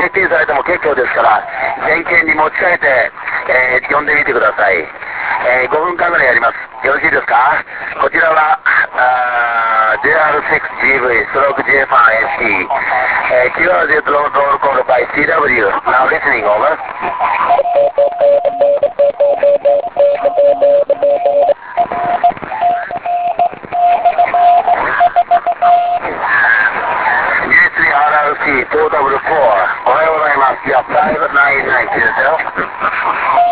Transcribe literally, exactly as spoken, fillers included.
欠勤されても結構ですから、全県に持ち帰って、えー、呼んでみてください。えー、ごふんかんぐらいやります。よろしいですか？こちらは、ジェイアールシックスジーブイ ストローク ジェイファン エスティー、えー、キューアールゼット ロードロールコール by シーダブリュー。Now listening, over.アールアールシー フォーダブリューフォー、おはようございます。いや、プライベートナインナインですよ。